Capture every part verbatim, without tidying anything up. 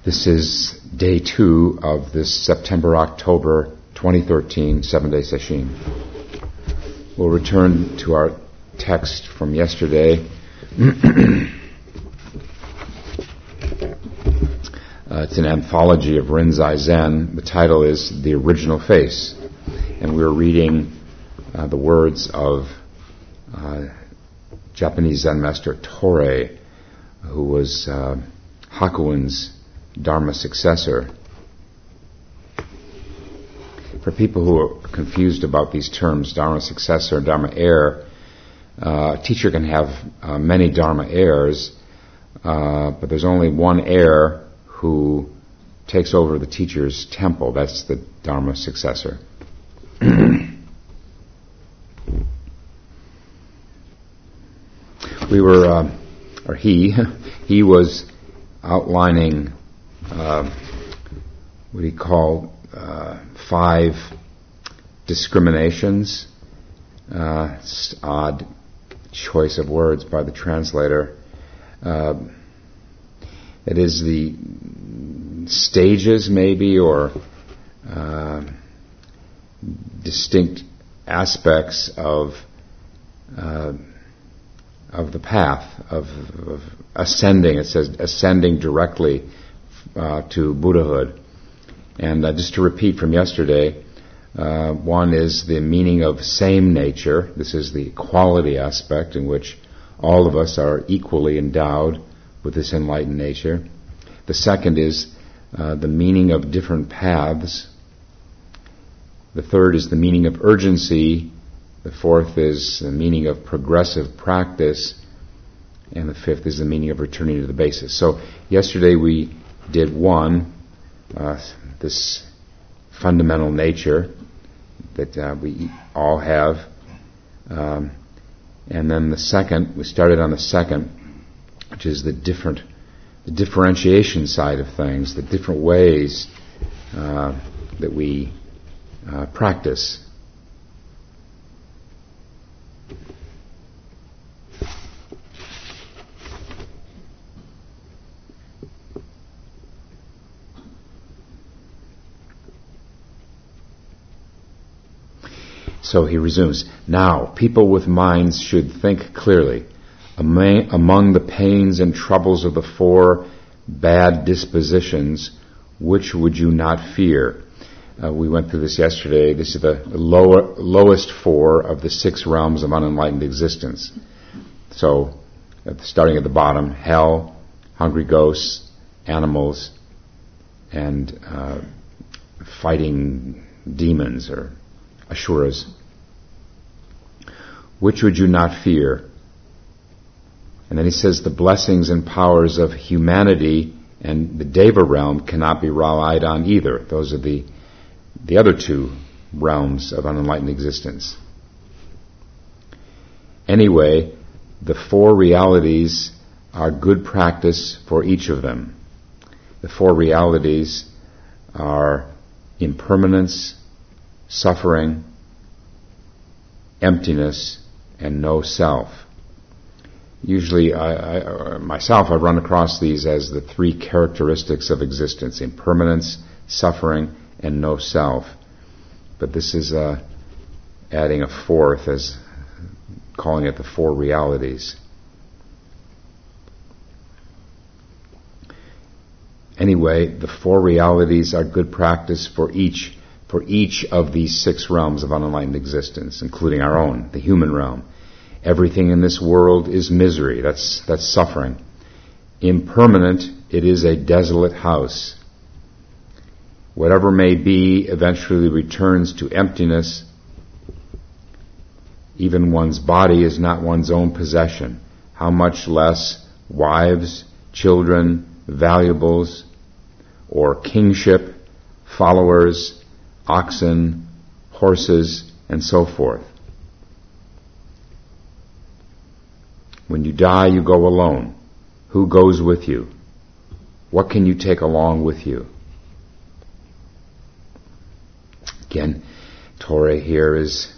This is day two of this September-October twenty thirteen seven-day session. We'll return to our text from yesterday. uh, it's an anthology of Rinzai Zen. The title is The Original Face. And we're reading uh, the words of uh, Japanese Zen master Torei, who was uh, Hakuin's Dharma successor. For people who are confused about these terms, Dharma successor, Dharma heir, uh, a teacher can have uh, many Dharma heirs, uh, but there's only one heir who takes over the teacher's temple. That's the Dharma successor. we were, uh, or he, he was outlining Uh, what he called uh, five discriminations. Uh, it's odd choice of words by the translator. Uh, it is the stages, maybe, or uh, distinct aspects of uh, of the path of, of ascending. It says ascending directly Uh, to Buddhahood. And uh, just to repeat from yesterday, uh, one is the meaning of same nature. This is the quality aspect in which all of us are equally endowed with this enlightened nature. The second is uh, the meaning of different paths. The third is the meaning of urgency. The fourth is the meaning of progressive practice. And the fifth is the meaning of returning to the basis. So yesterday we did one, uh, this fundamental nature that uh, we all have. Um, and then the second, we started on the second, which is the different, the differentiation side of things, the different ways uh, that we uh, practice. So he resumes, now, people with minds should think clearly. Among the pains and troubles of the four bad dispositions, which would you not fear? Uh, we went through this yesterday. This is the lower, lowest four of the six realms of unenlightened existence. So, at the, starting at the bottom, hell, hungry ghosts, animals, and uh, fighting demons or Asuras. Which would you not fear? And then he says the blessings and powers of humanity and the Deva realm cannot be relied on either. Those are the the other two realms of unenlightened existence. Anyway, the four realities are good practice for each of them. The four realities are impermanence, suffering, emptiness, and no self. Usually, I, I, myself, I run across these as the three characteristics of existence: impermanence, suffering, and no self. But this is uh, adding a fourth, as calling it the four realities. Anyway, the four realities are good practice for each for each of these six realms of unenlightened existence, including our own, the human realm. Everything in this world is misery. That's that's suffering. Impermanent, it is a desolate house. Whatever may be eventually returns to emptiness. Even one's body is not one's own possession. How much less wives, children, valuables, or kingship, followers, oxen, horses, and so forth. When you die, you go alone. Who goes with you? What can you take along with you? Again, Torei here is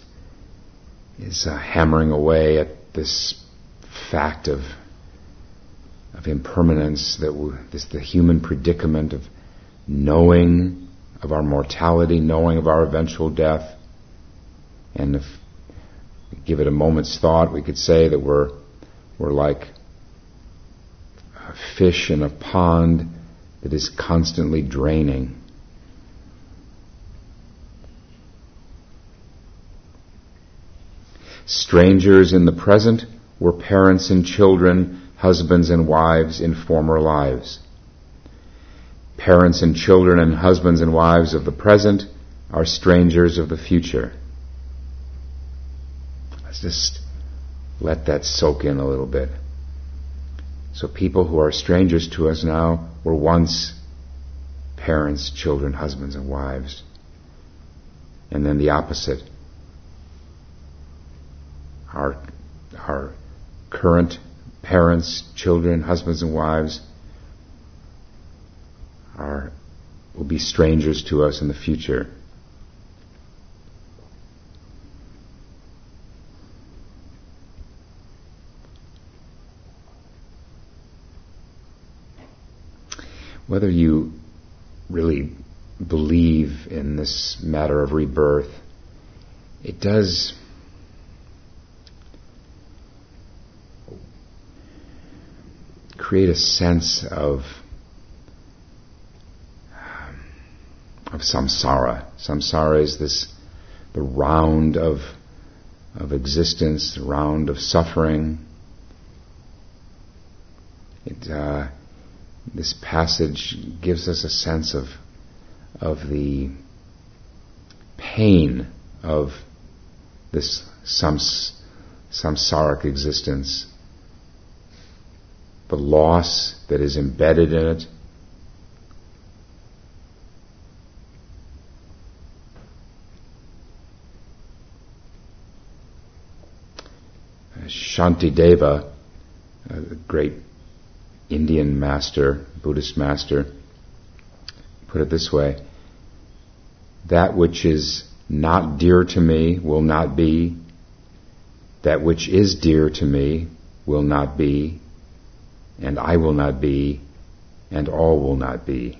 is uh, hammering away at this fact of of impermanence, that we, this the human predicament of knowing of our mortality, knowing of our eventual death. And if we give it a moment's thought, we could say that we're we're like a fish in a pond that is constantly draining. Strangers in the present were parents and children, husbands and wives in former lives. Parents and children and husbands and wives of the present are strangers of the future. Let's just let that soak in a little bit. So people who are strangers to us now were once parents, children, husbands and wives. And then the opposite. Our, our current parents, children, husbands and wives are, will be strangers to us in the future. Whether you really believe in this matter of rebirth, it does create a sense of of samsara. Samsara is this the round of of existence, the round of suffering. It, uh, this passage gives us a sense of of the pain of this sams, samsaric existence, the loss that is embedded in it. Shantideva, a great Indian master, Buddhist master, put it this way: that which is not dear to me will not be, that which is dear to me will not be, and I will not be, and all will not be.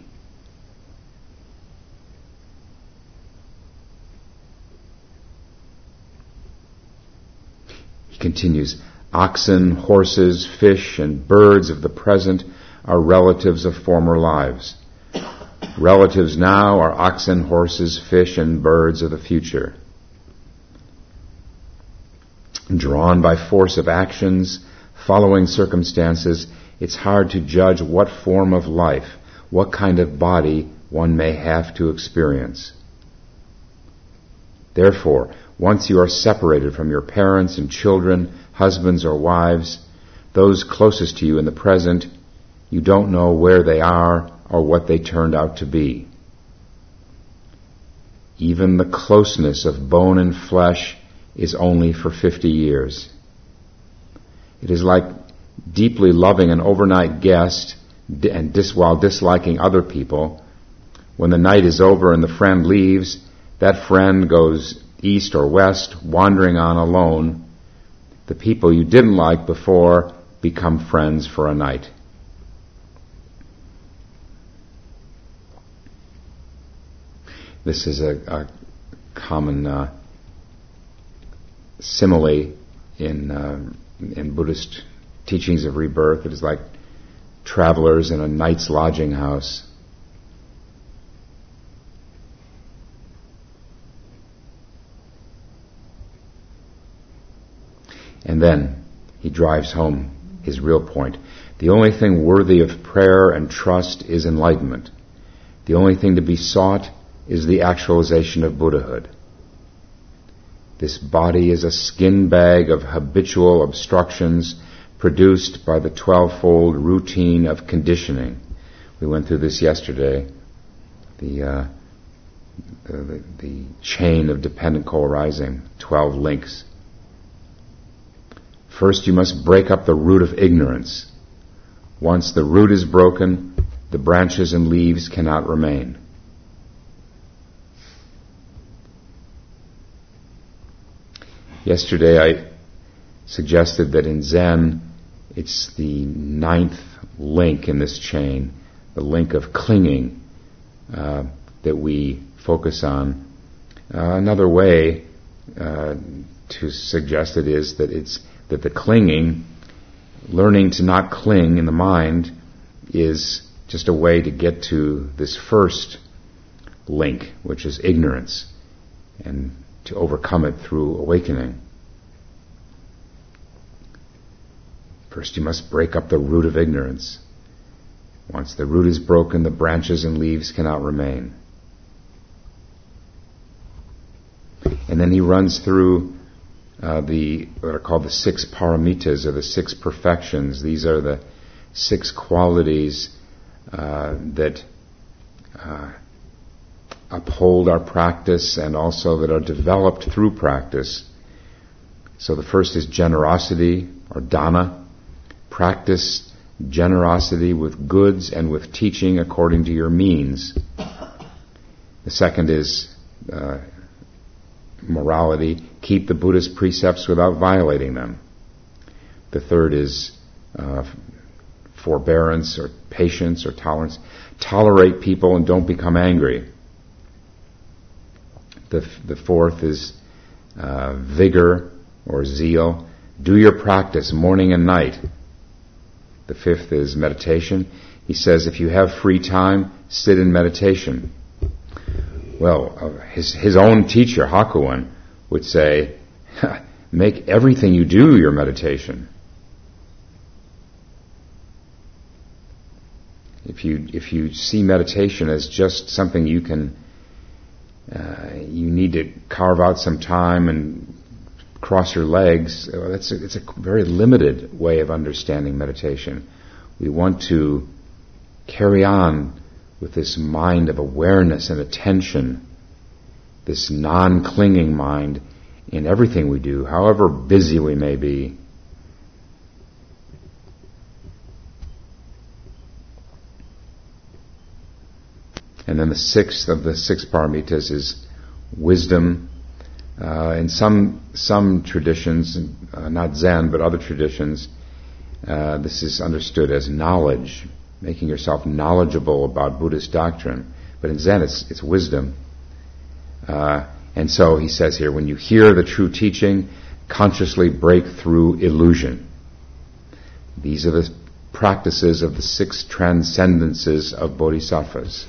He continues, oxen, horses, fish, and birds of the present are relatives of former lives. Relatives now are oxen, horses, fish, and birds of the future. Drawn by force of actions, following circumstances, it's hard to judge what form of life, what kind of body one may have to experience. Therefore, once you are separated from your parents and children, husbands or wives, those closest to you in the present, you don't know where they are or what they turned out to be. Even the closeness of bone and flesh is only for fifty years. It is like deeply loving an overnight guest and dis- while disliking other people. When the night is over and the friend leaves, that friend goes east or west, wandering on alone. The people you didn't like before become friends for a night. This is a, a common uh, simile in uh, in Buddhist teachings of rebirth. It is like travelers in a night's lodging house. And then he drives home his real point. The only thing worthy of prayer and trust is enlightenment. The only thing to be sought is the actualization of Buddhahood. This body is a skin bag of habitual obstructions produced by the twelvefold routine of conditioning. We went through this yesterday. The, uh, the, the chain of dependent co-arising, twelve links. First, you must break up the root of ignorance. Once the root is broken, the branches and leaves cannot remain. Yesterday I suggested that in Zen, it's the ninth link in this chain, the link of clinging uh, that we focus on. Uh, another way uh, to suggest it is that it's that the clinging, learning to not cling in the mind, is just a way to get to this first link, which is ignorance, and to overcome it through awakening. First you must break up the root of ignorance. Once the root is broken, the branches and leaves cannot remain. And then he runs through uh, the what are called the six paramitas, or the six perfections. These are the six qualities uh, that uh, uphold our practice and also that are developed through practice. So the first is generosity, or dana. Practice generosity with goods and with teaching according to your means. The second is uh, morality. Keep the Buddha's precepts without violating them. The third is uh, forbearance or patience or tolerance. Tolerate people and don't become angry. The, the fourth is uh, vigor or zeal. Do your practice morning and night. The fifth is meditation. He says if you have free time, sit in meditation. Well, uh, his his own teacher, Hakuin, would say, make everything you do your meditation. If you if you see meditation as just something you can, uh, you need to carve out some time and cross your legs, well, that's a, it's a very limited way of understanding meditation. We want to carry on with this mind of awareness and attention, this non-clinging mind in everything we do, however busy we may be. And then the sixth of the six paramitas is wisdom. Uh, in some some traditions, uh, not Zen, but other traditions, uh, this is understood as knowledge, making yourself knowledgeable about Buddhist doctrine. But in Zen, it's, it's wisdom. Uh, and so he says here, when you hear the true teaching, consciously break through illusion. These are the practices of the six transcendences of bodhisattvas.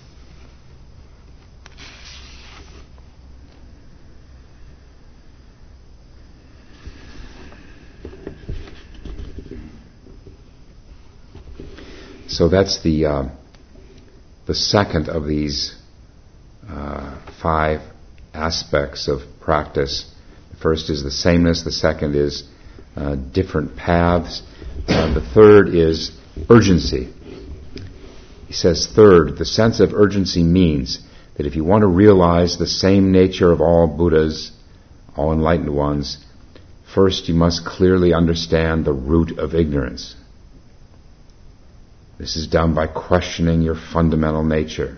So that's the uh, the second of these uh, five aspects of practice. The first is the sameness. The second is uh, different paths. Uh, the third is urgency. He says, third, the sense of urgency means that if you want to realize the same nature of all Buddhas, all enlightened ones, first you must clearly understand the root of ignorance. This is done by questioning your fundamental nature.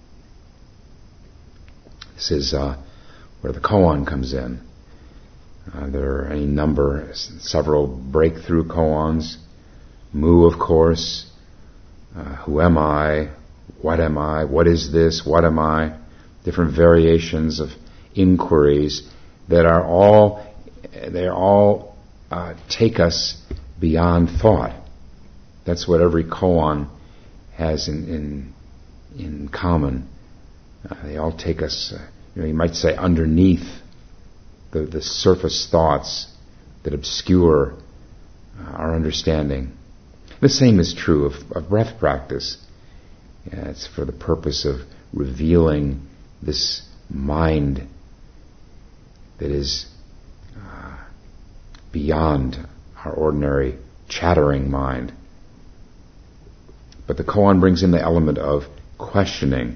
This is uh, where the koan comes in. Uh, there are any number, several breakthrough koans. Mu, of course. Uh, who am I? What am I? What is this? What am I? Different variations of inquiries that are all, they all uh, take us beyond thought. That's what every koan has in in, in common. Uh, they all take us, uh, you know, you might say, underneath the, the surface thoughts that obscure uh, our understanding. The same is true of, of breath practice. Yeah, it's for the purpose of revealing this mind that is uh, beyond our ordinary chattering mind. But the koan brings in the element of questioning.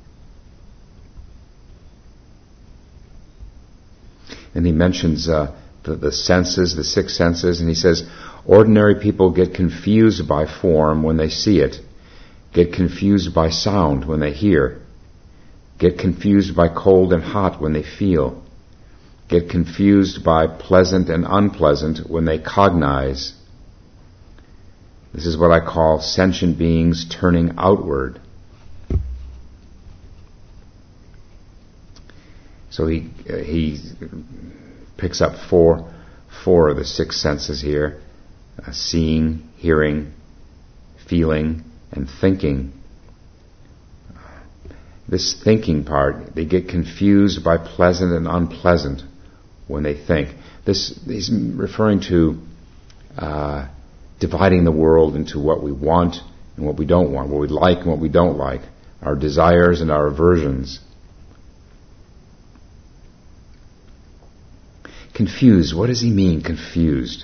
And he mentions uh, the, the senses, the six senses, and he says, ordinary people get confused by form when they see it, get confused by sound when they hear, get confused by cold and hot when they feel, get confused by pleasant and unpleasant when they cognize. This is what I call sentient beings turning outward. So he uh, he picks up four four of the six senses here: uh, seeing, hearing, feeling, and thinking. This thinking part, they get confused by pleasant and unpleasant when they think. This he's referring to uh, dividing the world into what we want and what we don't want, what we like and what we don't like, our desires and our aversions. Confused. What does he mean, confused?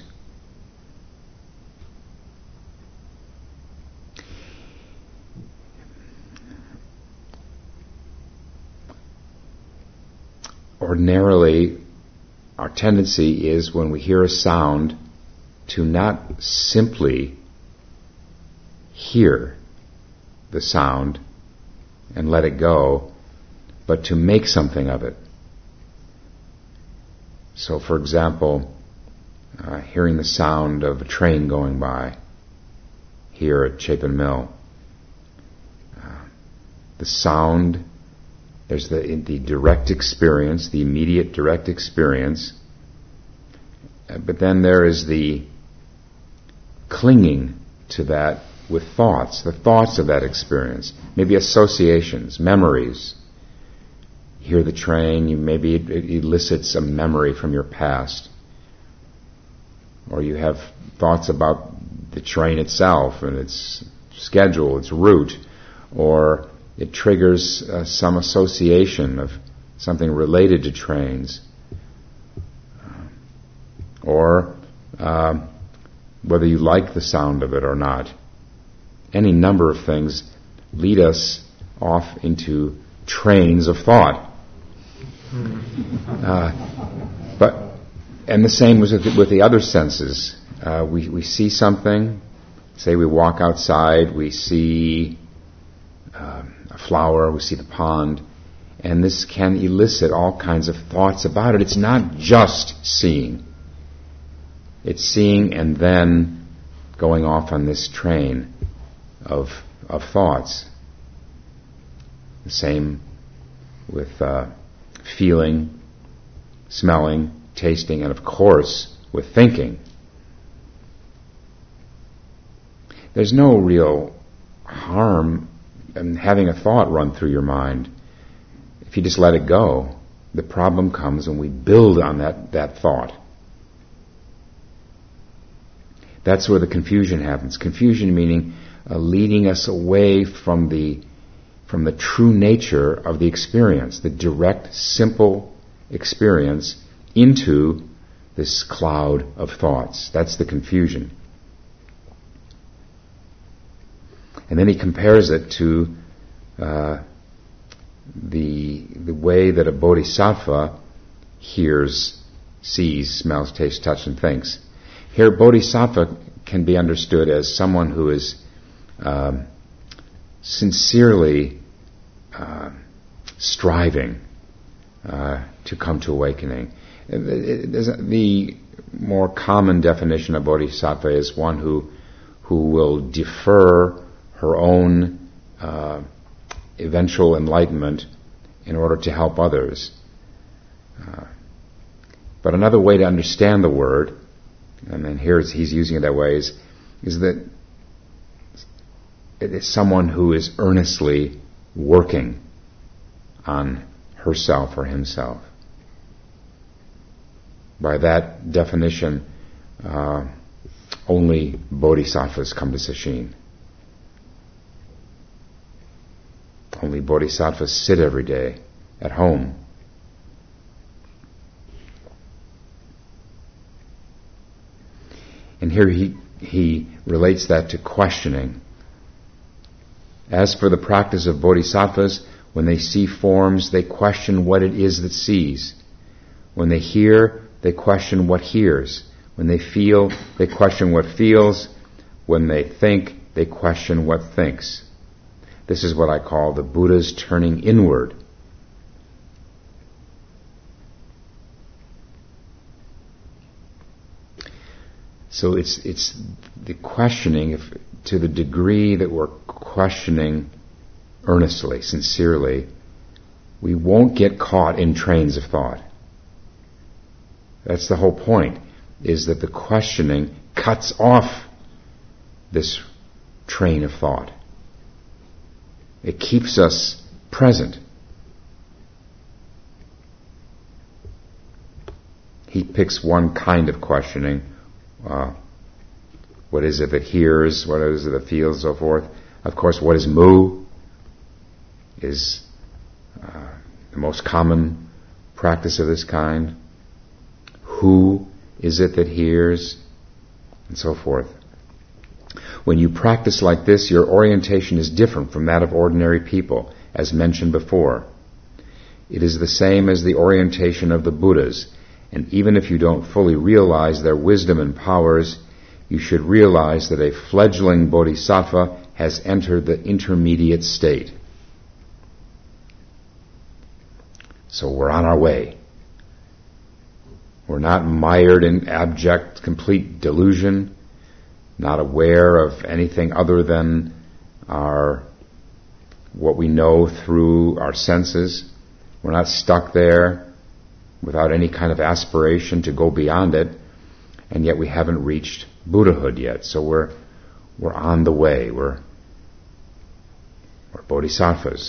Ordinarily, our tendency is when we hear a sound to not simply hear the sound and let it go, but to make something of it. So, for example, uh, hearing the sound of a train going by here at Chapin Mill. Uh, the sound, there's the, the direct experience, the immediate direct experience, uh, but then there is the clinging to that with thoughts, the thoughts of that experience, maybe associations, memories. You hear the train, you maybe it, it elicits a memory from your past. Or you have thoughts about the train itself and its schedule, its route. Or it triggers uh, some association of something related to trains. Or uh, whether you like the sound of it or not. Any number of things lead us off into trains of thought. Uh, but and the same was with the, with the other senses. Uh, we we see something. Say we walk outside, we see uh, a flower, we see the pond, and this can elicit all kinds of thoughts about it. It's not just seeing. It's seeing and then going off on this train of of thoughts. The same with uh, feeling, smelling, tasting, and of course with thinking. There's no real harm in having a thought run through your mind. If you just let it go, the problem comes when we build on that, that thought. That's where the confusion happens. Confusion meaning uh, leading us away from the from the true nature of the experience, the direct, simple experience, into this cloud of thoughts. That's the confusion. And then he compares it to uh, the the way that a bodhisattva hears, sees, smells, tastes, touches, and thinks. Here, bodhisattva can be understood as someone who is um, sincerely uh, striving uh, to come to awakening. The more common definition of bodhisattva is one who who will defer her own uh, eventual enlightenment in order to help others. Uh, but another way to understand the word, and then here he's using it that way, is, is that it is someone who is earnestly working on herself or himself. By that definition, uh, only bodhisattvas come to sesshin. Only bodhisattvas sit every day at home. And here he, he relates that to questioning. As for the practice of bodhisattvas, when they see forms, they question what it is that sees. When they hear, they question what hears. When they feel, they question what feels. When they think, they question what thinks. This is what I call the Buddha's turning inward. So it's it's the questioning, if, to the degree that we're questioning earnestly, sincerely, we won't get caught in trains of thought. That's the whole point, is that the questioning cuts off this train of thought. It keeps us present. He picks one kind of questioning. Uh, what is it that hears? What is it that feels? So forth. Of course, what is mu? Is uh, the most common practice of this kind. Who is it that hears? And so forth. When you practice like this, your orientation is different from that of ordinary people, as mentioned before. It is the same as the orientation of the Buddhas, and even if you don't fully realize their wisdom and powers, you should realize that a fledgling bodhisattva has entered the intermediate state. So we're on our way. We're not mired in abject, complete delusion, not aware of anything other than our what we know through our senses. We're not stuck there without any kind of aspiration to go beyond it, and yet we haven't reached Buddhahood yet. So we're we're on the way. We're we're bodhisattvas.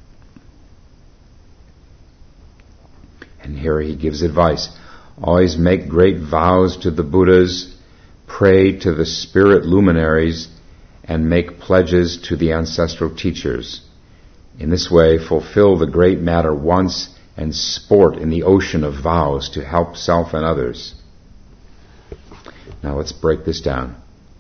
And here he gives advice. Always make great vows to the Buddhas, pray to the spirit luminaries, and make pledges to the ancestral teachers. In this way, fulfill the great matter once and sport in the ocean of vows to help self and others. Now let's break this down.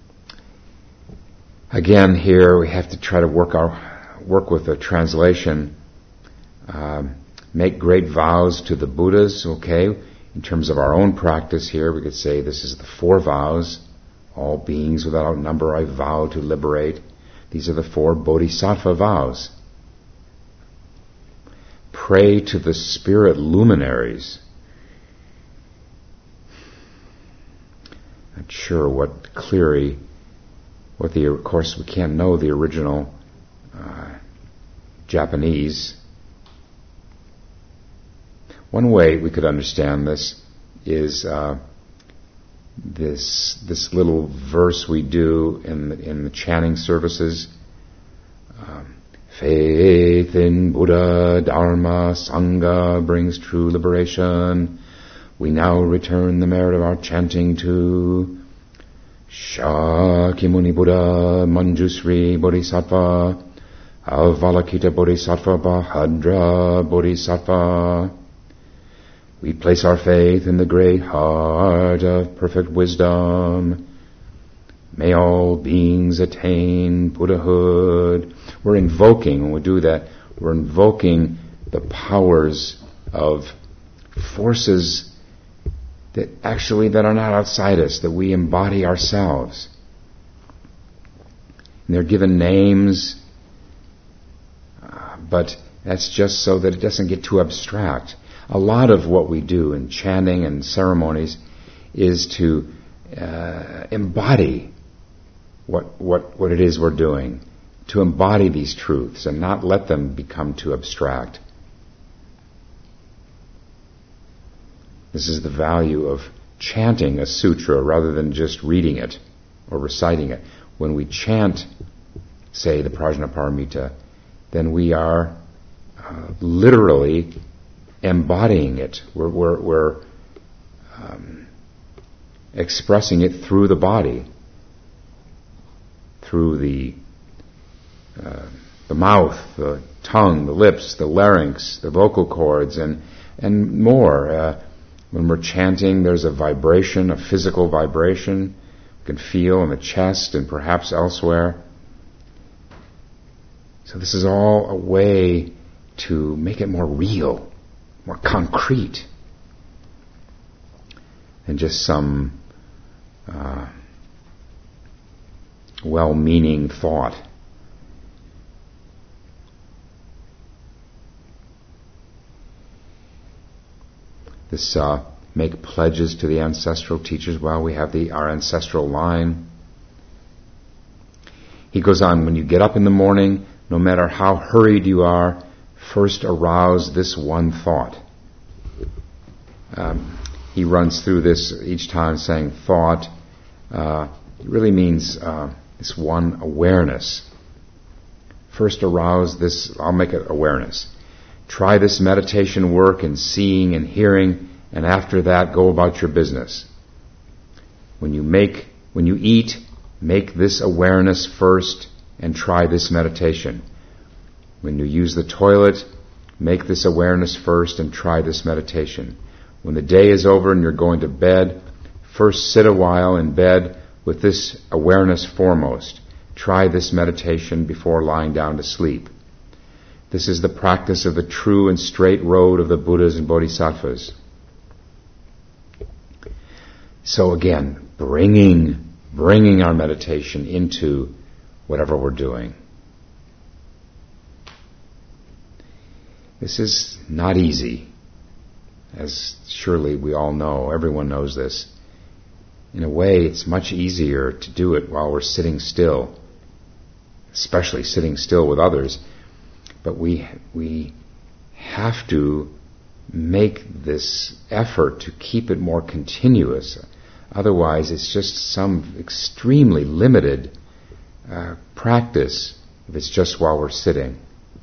Again, here we have to try to work our work with the translation. Um, make great vows to the Buddhas, okay? In terms of our own practice here, we could say this is the four vows. All beings without number I vow to liberate. These are the four bodhisattva vows. Pray to the spirit luminaries. Not sure what clearly, what the, of course we can't know the original uh, Japanese. One way we could understand this is uh, this this little verse we do in the, in the chanting services. Um, Faith in Buddha, Dharma, Sangha brings true liberation. We now return the merit of our chanting to Shakyamuni Buddha, Manjusri Bodhisattva, Avalokita Bodhisattva, Bahadra Bodhisattva. We place our faith in the great heart of perfect wisdom. May all beings attain Buddhahood. We're invoking, when we do that, we're invoking the powers of forces that actually that are not outside us, that we embody ourselves. And they're given names, uh, but that's just so that it doesn't get too abstract. A lot of what we do in chanting and ceremonies is to uh, embody what what what it is we're doing, to embody these truths and not let them become too abstract. This is the value of chanting a sutra rather than just reading it or reciting it. When we chant, say, the Prajnaparamita, then we are uh, literally embodying it. We're, we're, we're um, expressing it through the body, through the uh, the mouth, the tongue, the lips, the larynx, the vocal cords, and and more. Uh, when we're chanting, there's a vibration, a physical vibration you can feel in the chest and perhaps elsewhere. So this is all a way to make it more real, more concrete. than just some uh, well-meaning thought. This uh, make pledges to the ancestral teachers. Well, we have the our ancestral line. He goes on, when you get up in the morning, no matter how hurried you are, first arouse this one thought. Um, he runs through this each time saying thought. Uh, it really means uh, this one awareness. First arouse this, I'll make it awareness. Try this meditation work in seeing and hearing, and after that go about your business. When you make, when you eat, make this awareness first and try this meditation. When you use the toilet, make this awareness first and try this meditation. When the day is over and you're going to bed, first sit a while in bed with this awareness foremost. Try this meditation before lying down to sleep. This is the practice of the true and straight road of the Buddhas and Bodhisattvas. So again, bringing, bringing our meditation into whatever we're doing. This is not easy, as surely we all know. Everyone knows this. In a way, it's much easier to do it while we're sitting still, especially sitting still with others. But we we have to make this effort to keep it more continuous. Otherwise, it's just some extremely limited uh, practice if it's just while we're sitting.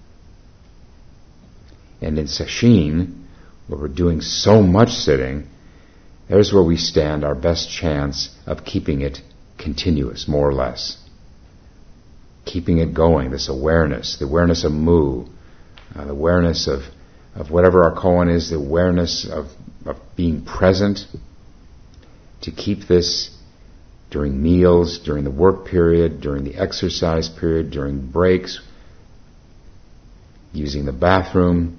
And in sesshin, where we're doing so much sitting, there's where we stand our best chance of keeping it continuous, more or less. Keeping it going, this awareness, the awareness of mu, uh, the awareness of, of whatever our koan is, the awareness of, of being present, to keep this during meals, during the work period, during the exercise period, during breaks, using the bathroom.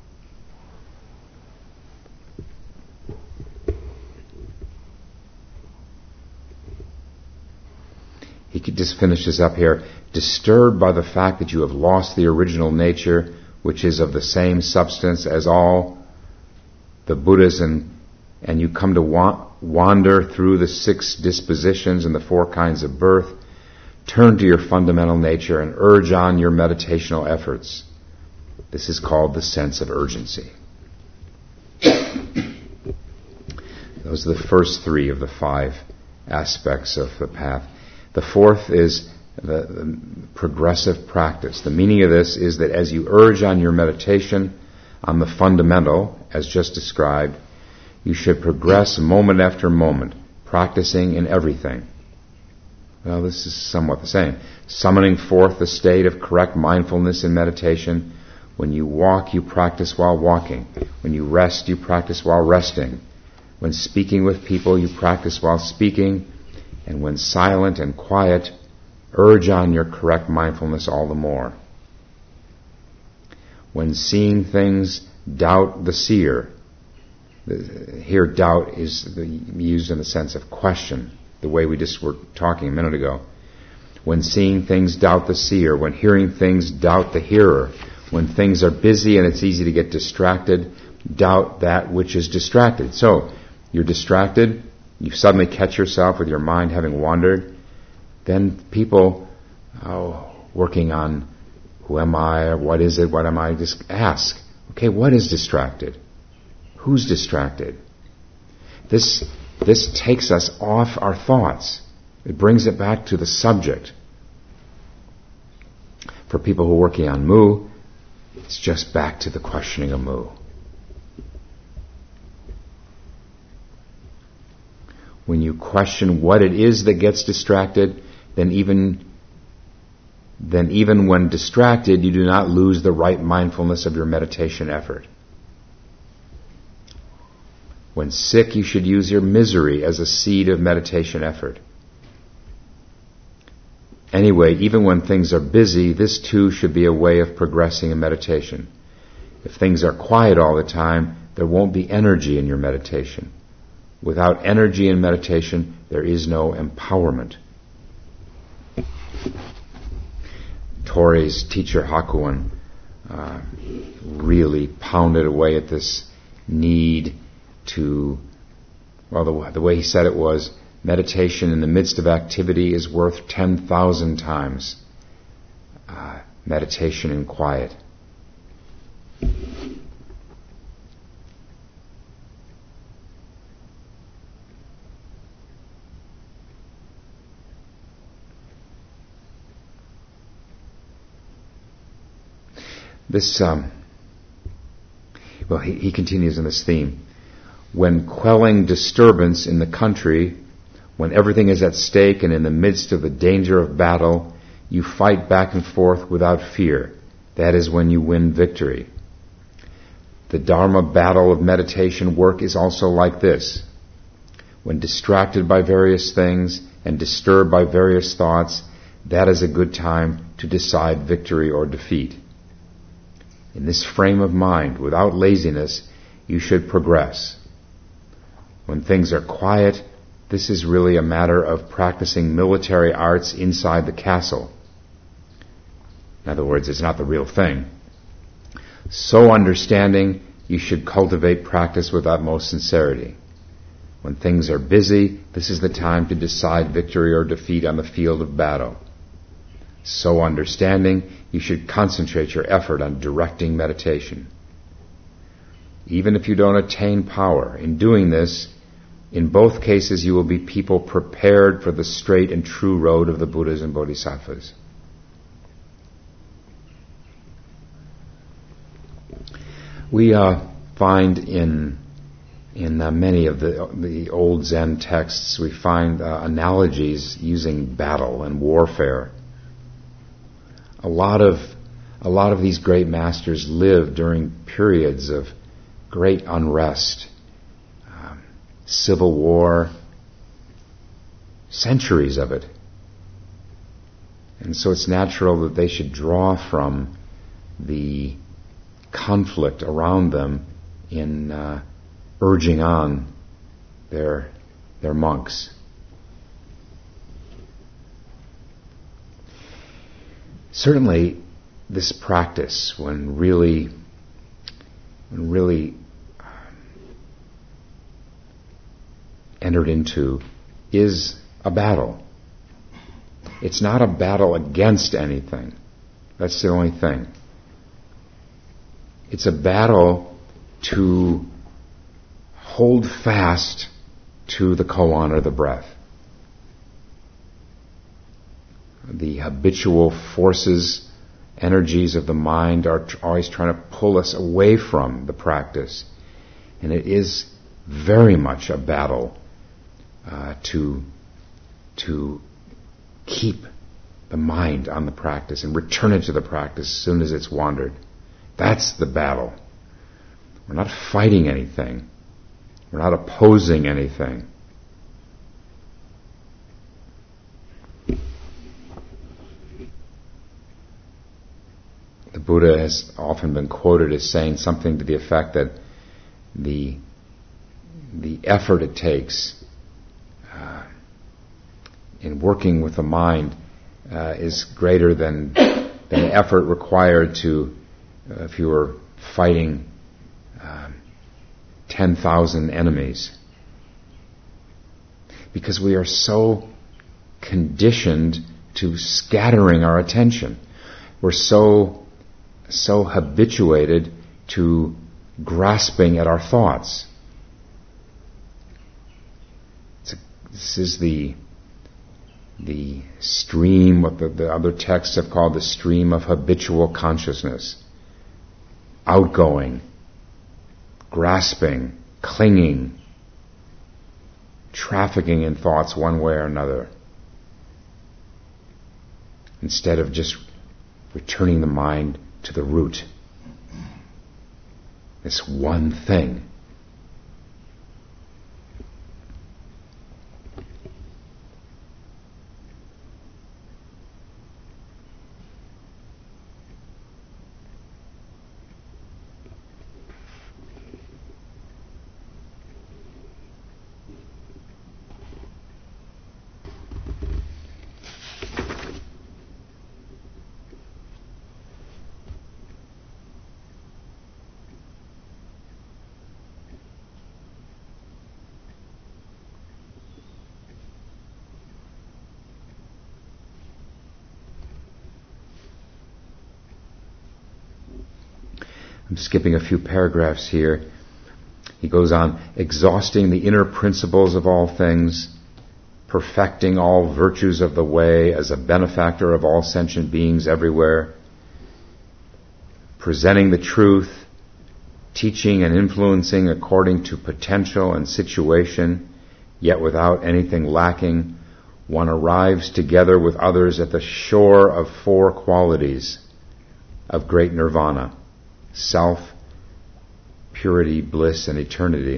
He just finishes up here, disturbed by the fact that you have lost the original nature, which is of the same substance as all the Buddhas, and, and you come to wa- wander through the six dispositions and the four kinds of birth, turn to your fundamental nature and urge on your meditational efforts. This is called the sense of urgency. Those are the first three of the five aspects of the path. The fourth is the, the progressive practice. The meaning of this is that as you urge on your meditation on the fundamental, as just described, you should progress moment after moment, practicing in everything. Well, this is somewhat the same. Summoning forth the state of correct mindfulness in meditation. When you walk, you practice while walking. When you rest, you practice while resting. When speaking with people, you practice while speaking. And when silent and quiet, urge on your correct mindfulness all the more. When seeing things, doubt the seer. Here, doubt is used in the sense of question, the way we just were talking a minute ago. When seeing things, doubt the seer. When hearing things, doubt the hearer. When things are busy and it's easy to get distracted, doubt that which is distracted. So, you're distracted, you suddenly catch yourself with your mind having wandered, then people oh, working on who am I, or what is it, what am I, just ask, okay, what is distracted? Who's distracted? This, this takes us off our thoughts. It brings it back to the subject. For people who are working on mu, it's just back to the questioning of mu. When you question what it is that gets distracted, then even then even when distracted, you do not lose the right mindfulness of your meditation effort. When sick, you should use your misery as a seed of meditation effort. Anyway, even when things are busy, this too should be a way of progressing in meditation. If things are quiet all the time, there won't be energy in your meditation. Without energy in meditation, there is no empowerment. Torrei's teacher Hakuin uh, really pounded away at this need to, well, the, the way he said it was, meditation in the midst of activity is worth ten thousand times uh, meditation in quiet. This, um, well, he, he continues in this theme. When quelling disturbance in the country, when everything is at stake and in the midst of the danger of battle, you fight back and forth without fear. That is when you win victory. The Dharma battle of meditation work is also like this. When distracted by various things and disturbed by various thoughts, that is a good time to decide victory or defeat. In this frame of mind, without laziness, you should progress. When things are quiet, this is really a matter of practicing military arts inside the castle. In other words, it's not the real thing. So understanding, you should cultivate practice with utmost sincerity. When things are busy, this is the time to decide victory or defeat on the field of battle. So understanding, you should concentrate your effort on directing meditation. Even if you don't attain power, in doing this, in both cases you will be people prepared for the straight and true road of the Buddhas and Bodhisattvas. We uh, find in in uh, many of the the old Zen texts, we find uh, analogies using battle and warfare. A lot of a lot of these great masters lived during periods of great unrest, um, civil war, centuries of it. And so it's natural that they should draw from the conflict around them in uh, urging on their their monks. Certainly, this practice, when really, when really um, entered into, is a battle. It's not a battle against anything. That's the only thing. It's a battle to hold fast to the koan or the breath. The habitual forces, energies of the mind are tr- always trying to pull us away from the practice. And it is very much a battle uh, to, to keep the mind on the practice and return it to the practice as soon as it's wandered. That's the battle. We're not fighting anything. We're not opposing anything. The Buddha has often been quoted as saying something to the effect that the the effort it takes uh, in working with the mind uh, is greater than than the effort required to uh, if you were fighting uh, ten thousand enemies, because we are so conditioned to scattering our attention. We're so so habituated to grasping at our thoughts. It's a, this is the the stream, what the, the other texts have called the stream of habitual consciousness. Outgoing, grasping, clinging, trafficking in thoughts one way or another, instead of just returning the mind to the root. This one thing. I'm skipping a few paragraphs here. He goes on, exhausting the inner principles of all things, perfecting all virtues of the way as a benefactor of all sentient beings everywhere, presenting the truth, teaching and influencing according to potential and situation, yet without anything lacking, one arrives together with others at the shore of four qualities of great nirvana: self, purity, bliss, and eternity.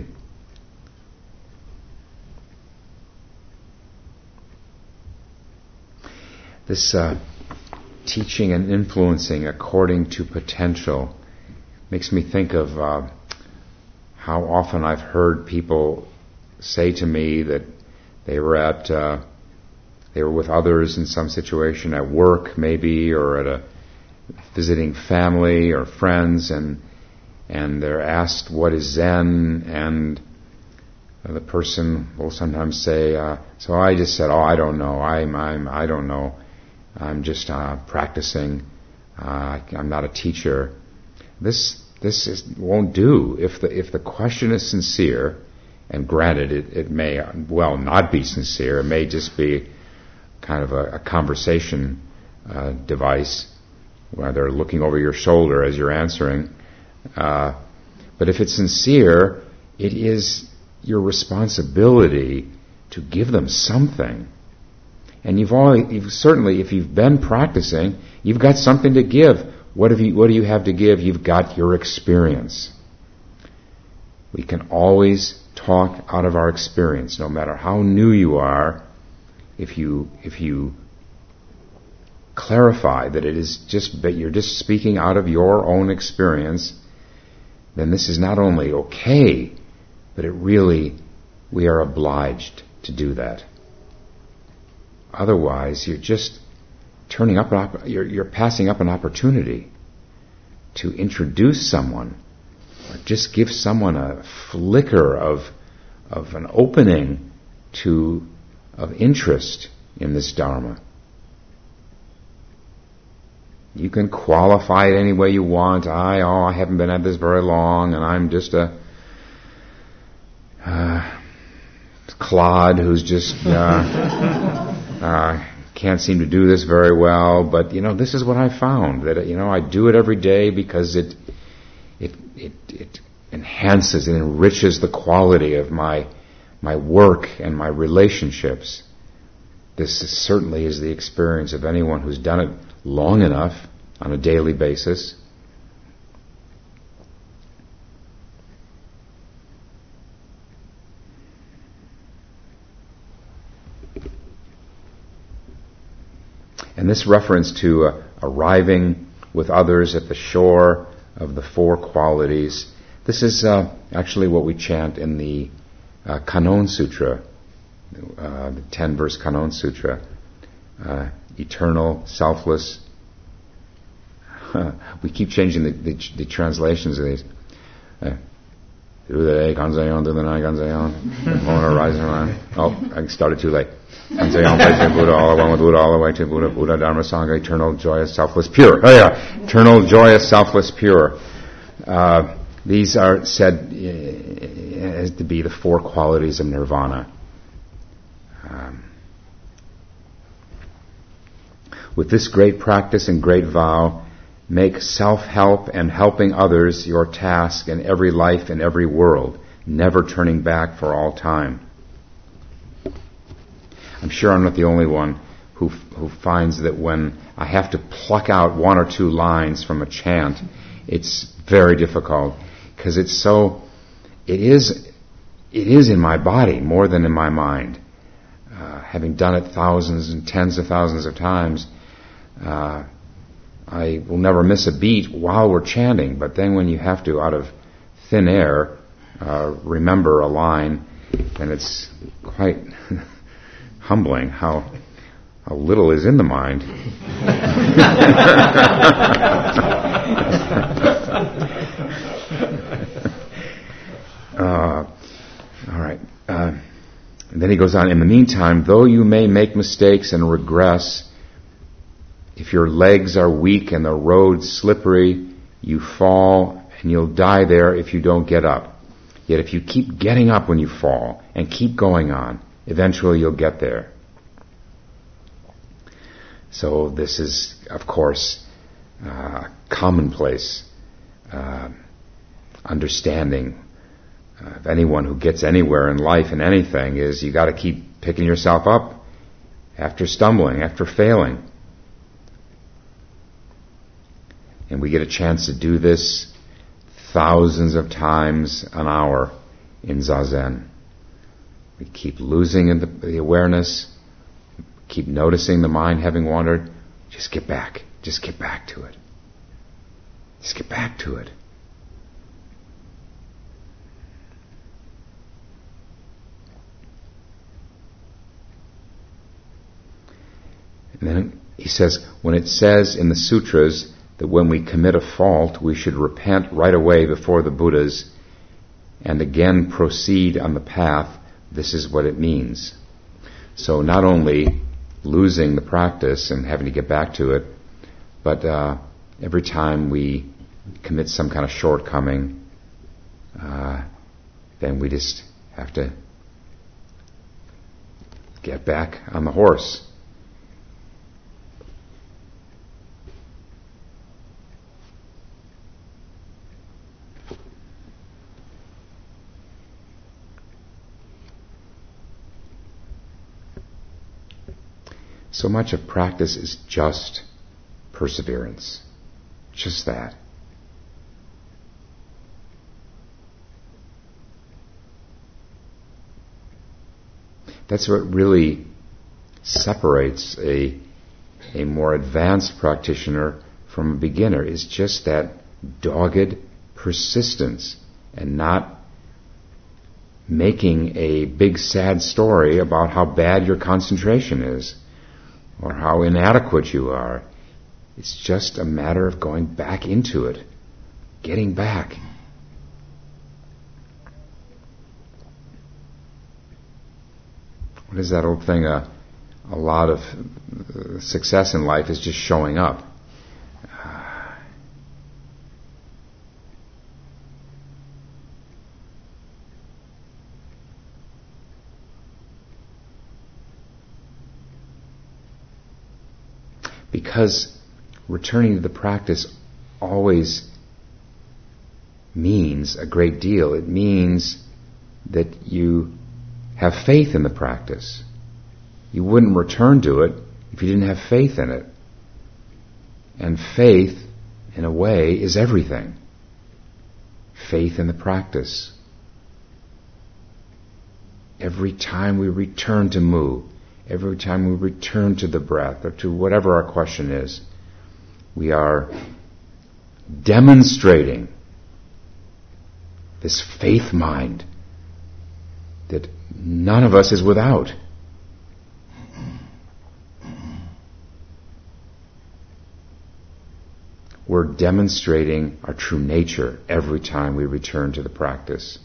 This uh, teaching and influencing according to potential makes me think of uh, how often I've heard people say to me that they were at uh, they were with others in some situation, at work maybe, or at a visiting family or friends, and and they're asked what is Zen, and the person will sometimes say, uh, "So I just said, oh, I don't know. I'm I'm I don't know. I'm just uh, practicing. Uh, I'm not a teacher." This this is, won't do. If the if the question is sincere, and granted, it, it may well not be sincere. It may just be kind of a, a conversation uh, device where they're looking over your shoulder as you're answering. Uh, but if it's sincere, it is your responsibility to give them something. And you've always, you've certainly, if you've been practicing, you've got something to give. What have you, what do you have to give? You've got your experience. We can always talk out of our experience, no matter how new you are. If you, if you clarify that it is just that you're just speaking out of your own experience, then this is not only okay, but it really, we are obliged to do that. Otherwise, you're just turning up, an op- you're, you're passing up an opportunity to introduce someone, or just give someone a flicker of, of an opening to, of interest in this Dharma. You can qualify it any way you want. I, oh, I haven't been at this very long, and I'm just a uh, clod who's just uh, uh, can't seem to do this very well. But you know, this is what I found, that you know I do it every day because it it it it enhances and enriches the quality of my my work and my relationships. This is, certainly is the experience of anyone who's done it long enough on a daily basis. And this reference to uh, arriving with others at the shore of the four qualities, this is uh, actually what we chant in the uh, Kannon Sutra, uh, the ten-verse Kannon Sutra. Uh, eternal, selfless. We keep changing the, the, the translations of these. Uh, through the day, Kanzeon, through the night, Kanzeon. The morning, rising around. Oh, I started too late. Kanzeon, place to Buddha, all one with Buddha, all the way to Buddha, Buddha, Dharma, Sangha, eternal, joyous, selfless, pure. Oh yeah, eternal, joyous, selfless, pure. Uh, these are said uh, to be the four qualities of nirvana. Um, With this great practice and great vow, make self-help and helping others your task in every life and every world, never turning back for all time. I'm sure I'm not the only one who who finds that when I have to pluck out one or two lines from a chant, it's very difficult, because it's so, it is, it is in my body more than in my mind. Uh, having done it thousands and tens of thousands of times, Uh, I will never miss a beat while we're chanting, but then when you have to, out of thin air, uh, remember a line, and it's quite humbling how how little is in the mind. uh, all right. Uh, and then he goes on, in the meantime, though you may make mistakes and regress, if your legs are weak and the road slippery, you fall and you'll die there if you don't get up. Yet if you keep getting up when you fall and keep going on, eventually you'll get there. So this is, of course, uh, commonplace uh, understanding of anyone who gets anywhere in life and anything is you got to keep picking yourself up after stumbling, after failing. And we get a chance to do this thousands of times an hour in Zazen. We keep losing in the, the awareness, keep noticing the mind having wandered. Just get back. Just get back to it. Just get back to it. And then he says, when it says in the sutras that when we commit a fault, we should repent right away before the Buddhas and again proceed on the path, this is what it means. So not only losing the practice and having to get back to it, but uh, every time we commit some kind of shortcoming, uh, then we just have to get back on the horse. So much of practice is just perseverance. Just that. That's what really separates a, a more advanced practitioner from a beginner, is just that dogged persistence and not making a big sad story about how bad your concentration is or how inadequate you are. It's just a matter of going back into it, getting back. What is that old thing? Uh, a lot of uh, success in life is just showing up. Uh, because returning to the practice always means a great deal. It means that you have faith in the practice. You wouldn't return to it if you didn't have faith in it. And faith, in a way, is everything. Faith in the practice. Every time we return to Mu, every time we return to the breath, or to whatever our question is, we are demonstrating this faith mind that none of us is without. We're demonstrating our true nature every time we return to the practice.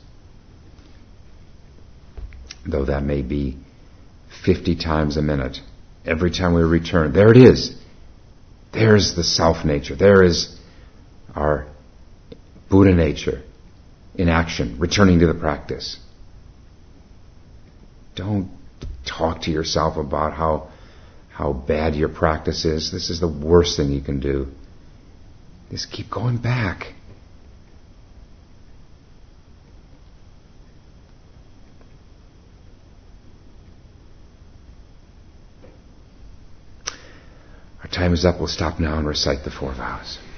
Though that may be fifty times a minute. Every time we return, there it is. There's the self nature. There is our Buddha nature in action, returning to the practice. Don't talk to yourself about how how bad your practice is. This is the worst thing you can do. Just keep going back. Our time is up. We'll stop now and recite the four vows.